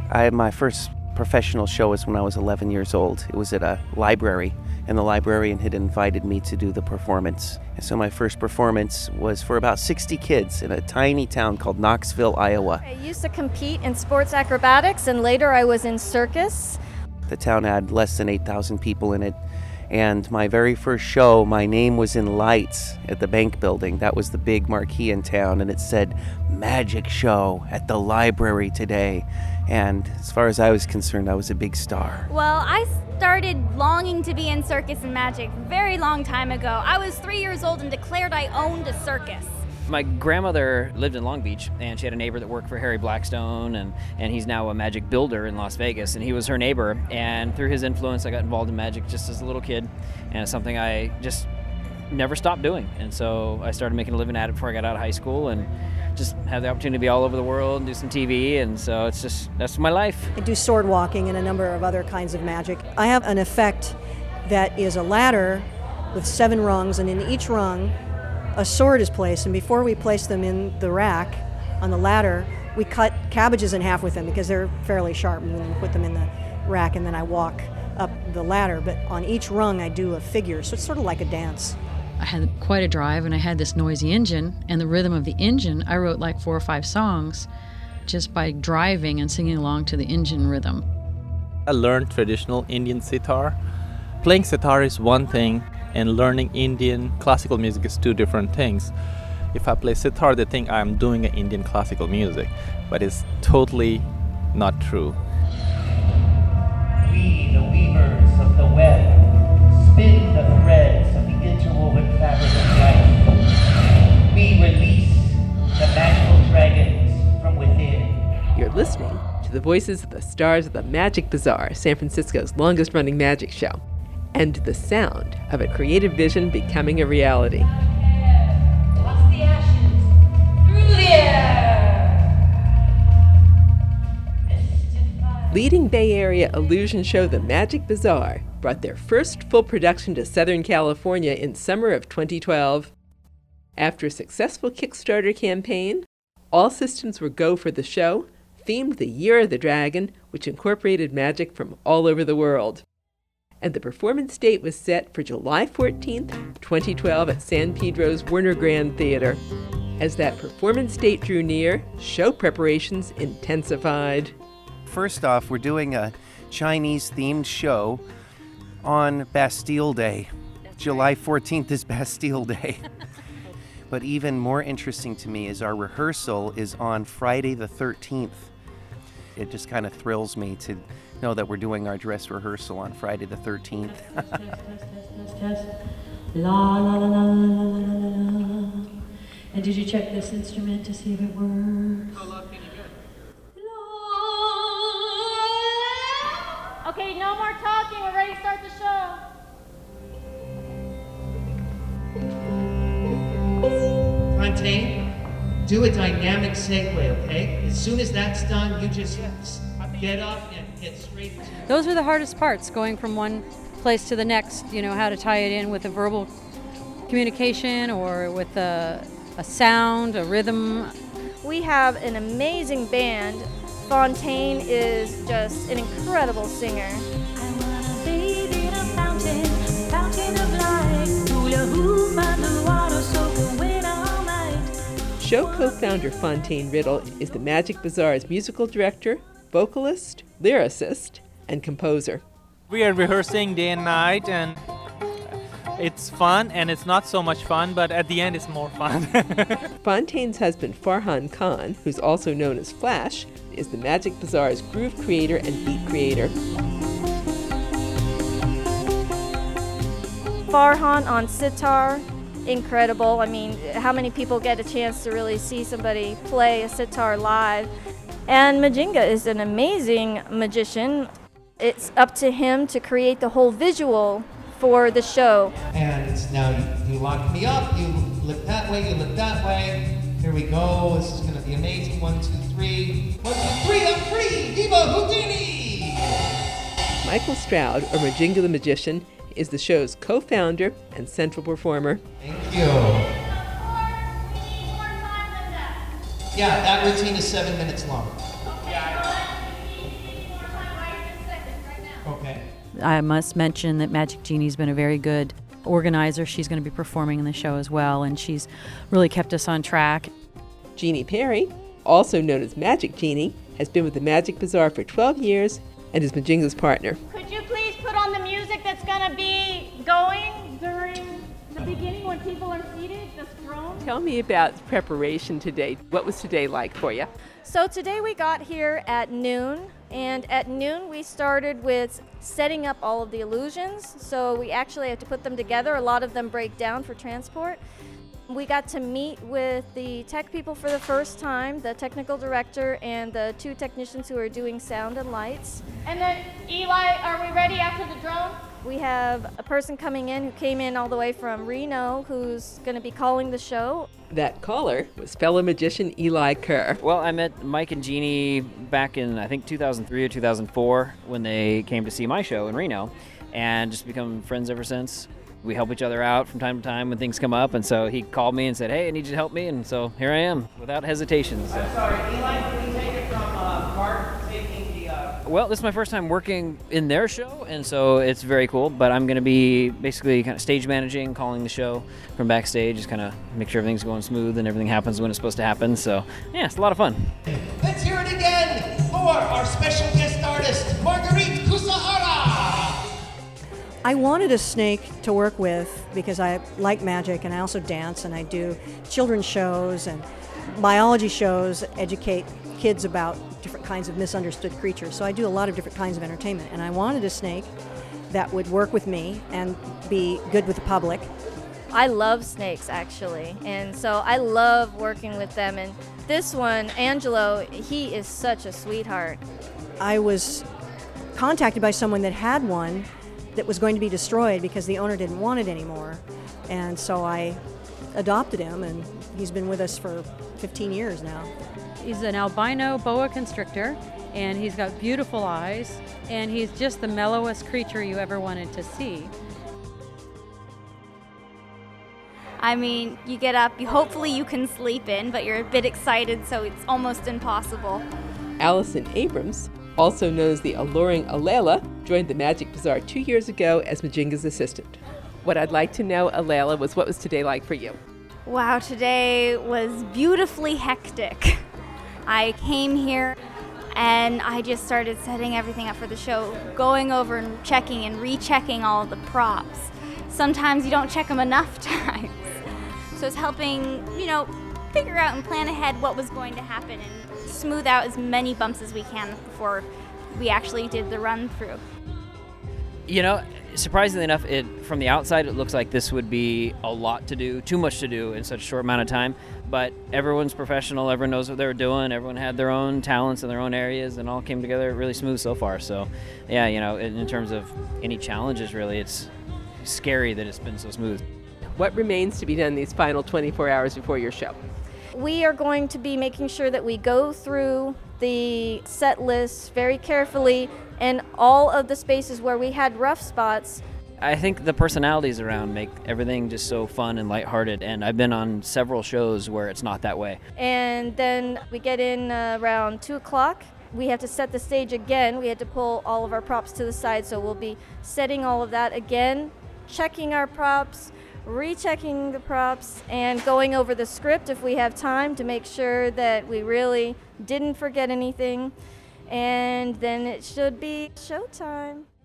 My first professional show was when I was 11 years old. It was at a library, and the librarian had invited me to do the performance. And so my first performance was for about 60 kids in a tiny town called Knoxville, Iowa. I used to compete in sports acrobatics, and later I was in circus. The town had less than 8,000 people in it. And my very first show, my name was in lights at the bank building. That was the big marquee in town, and it said, "Magic Show at the library today." And as far as I was concerned, I was a big star. Well, I started longing to be in circus and magic a very long time ago. I was 3 years old and declared I owned a circus. My grandmother lived in Long Beach, and she had a neighbor that worked for Harry Blackstone, and he's now a magic builder in Las Vegas, and he was her neighbor. And through his influence, I got involved in magic just as a little kid, and it's something I just never stopped doing. And so I started making a living at it before I got out of high school, and just have the opportunity to be all over the world and do some TV, and so it's just, that's my life. I do sword walking and a number of other kinds of magic. I have an effect that is a ladder with 7 rungs, and in each rung, a sword is placed, and before we place them in the rack on the ladder, we cut cabbages in half with them because they're fairly sharp, and then we put them in the rack, and then I walk up the ladder. But on each rung, I do a figure, so it's sort of like a dance. I had quite a drive, and I had this noisy engine, and the rhythm of the engine, I wrote like 4 or 5 songs just by driving and singing along to the engine rhythm. I learned traditional Indian sitar. Playing sitar is one thing, and learning Indian classical music is 2 different things. If I play sitar, they think I'm doing Indian classical music, but it's totally not true. We, the weavers of the web, spin the threads of the interwoven fabric of life. We release the magical dragons from within. You're listening to the voices of the stars of the Magic Bazaar, San Francisco's longest-running magic show, and the sound of a creative vision becoming a reality. What's the ashes? Through the air! Leading Bay Area illusion show The Magic Bazaar brought their first full production to Southern California in summer of 2012. After a successful Kickstarter campaign, all systems were go for the show, themed the Year of the Dragon, which incorporated magic from all over the world. And the performance date was set for July 14th, 2012 at San Pedro's Werner Grand Theater. As that performance date drew near, show preparations intensified. First off, we're doing a Chinese-themed show on Bastille Day. July 14th is Bastille Day. But even more interesting to me is our rehearsal is on Friday the 13th. It just kind of thrills me to know that we're doing our dress rehearsal on Friday the 13th. Test. La la la la la la la la. And did you check this instrument to see if it works? Okay, no more talking. We're ready to start the show. Fontaine, do a dynamic segue, okay? As soon as that's done, you just get up and get straight to... Those are the hardest parts, going from one place to the next, how to tie it in with a verbal communication or with a sound, a rhythm. We have an amazing band. Fontaine is just an incredible singer. I wanna bathe in a fountain, fountain of light. Hula hoop underwater, soak away all night. Show co-founder Fontaine Riddle is the Magic Bazaar's musical director, vocalist, lyricist, and composer. We are rehearsing day and night, and it's fun, and it's not so much fun, but at the end it's more fun. Fontaine's husband Farhan Khan, who's also known as Flash, is the Magic Bazaar's groove creator and beat creator. Farhan on sitar, incredible. I mean, how many people get a chance to really see somebody play a sitar live? And Majinga is an amazing magician. It's up to him to create the whole visual for the show. And it's now you lock me up, you look that way, you look that way. Here we go, this is gonna be amazing. 1, 2, 3. 1, 2, 3, I'm free! Viva Houdini! Michael Stroud, or Majinga the Magician, is the show's co-founder and central performer. Thank you. Yeah, that routine is 7 minutes long. Okay. I must mention that Magic Jeannie's been a very good organizer. She's going to be performing in the show as well, and she's really kept us on track. Jeannie Perry, also known as Magic Jeannie, has been with the Magic Bazaar for 12 years and is Majinga's partner. Could you please put on the music that's going to be going during the beginning when people are seated, this drone? Tell me about preparation today. What was today like for you? So today we got here at noon, and at noon we started with setting up all of the illusions. So we actually have to put them together. A lot of them break down for transport. We got to meet with the tech people for the first time, the technical director and the 2 technicians who are doing sound and lights. And then, Eli, are we ready after the drone? We have a person coming in who came in all the way from Reno who's going to be calling the show. That caller was fellow magician Eli Kerr. Well, I met Mike and Jeannie back in, I think, 2003 or 2004 when they came to see my show in Reno, and just become friends ever since. We help each other out from time to time when things come up, and so he called me and said, hey, I need you to help me, and so here I am, without hesitation. So. I'm sorry, Eli, can we take it from Mark taking the... Well, this is my first time working in their show, and so it's very cool, but I'm going to be basically kind of stage managing, calling the show from backstage, just kind of make sure everything's going smooth and everything happens when it's supposed to happen, so yeah, it's a lot of fun. Let's hear it again for our special guest artist, Marguerite Kusahara! I wanted a snake to work with because I like magic and I also dance and I do children's shows and biology shows, educate kids about different kinds of misunderstood creatures. So I do a lot of different kinds of entertainment, and I wanted a snake that would work with me and be good with the public. I love snakes, actually, and so I love working with them. And this one, Angelo, he is such a sweetheart. I was contacted by someone that had one that was going to be destroyed because the owner didn't want it anymore. And so I adopted him, and he's been with us for 15 years now. He's an albino boa constrictor, and he's got beautiful eyes, and he's just the mellowest creature you ever wanted to see. I mean, you get up, hopefully you can sleep in, but you're a bit excited, so it's almost impossible. Allison Abrams, also known as the alluring Alela, joined the Magic Bazaar 2 years ago as Majinga's assistant. What I'd like to know, Alela, was what was today like for you? Wow, today was beautifully hectic. I came here and I just started setting everything up for the show, going over and checking and rechecking all of the props. Sometimes you don't check them enough times. So it's helping, figure out and plan ahead what was going to happen and smooth out as many bumps as we can before we actually did the run through. Surprisingly enough, from the outside, it looks like this would be a lot to do, too much to do in such a short amount of time. But everyone's professional, everyone knows what they're doing, everyone had their own talents in their own areas, and all came together really smooth so far. So, yeah, in terms of any challenges, really, it's scary that it's been so smooth. What remains to be done these final 24 hours before your show? We are going to be making sure that we go through the set list very carefully, and all of the spaces where we had rough spots. I think the personalities around make everything just so fun and lighthearted, and I've been on several shows where it's not that way. And then we get in around 2 o'clock. We have to set the stage again. We had to pull all of our props to the side, so we'll be setting all of that again, checking our props, rechecking the props, and going over the script if we have time to make sure that we really didn't forget anything. And then it should be showtime.